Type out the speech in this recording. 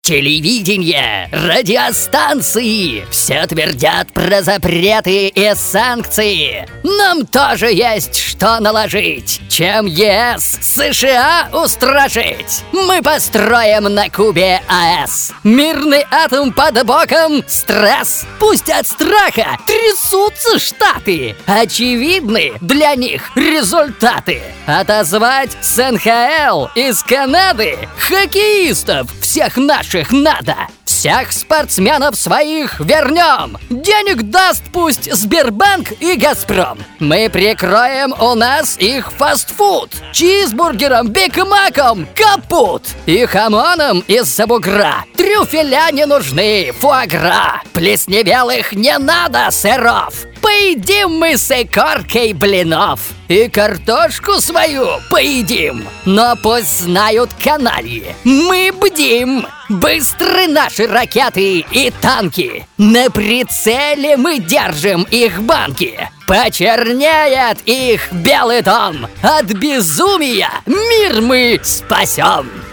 Телевидение, радиостанции все твердят про запреты и санкции. Нам тоже есть что наложить, чем ЕС, США устрашить. Мы построим на Кубе АЭС. Мирный атом под боком, стресс. Пусть от страха трясутся штаты. Очевидны для них результаты. Отозвать с НХЛ из Канады хоккеистов всех наших надо. Всех спортсменов своих вернем. Денег даст пусть Сбербанк и Газпром. Мы прикроем у нас их фастфуд. Чизбургером, бигмаком капут. И хамоном из-за бугра. Трюфеля не нужны, фуагра. Плесневелых не надо сыров. Поедим мы с икоркой блинов. И картошку свою поедим. Но пусть знают канальи, мы бдим. Быстры наши ракеты и танки. На прицеле мы держим их банки. Почернеет их Белый дом. От безумия мир мы спасем.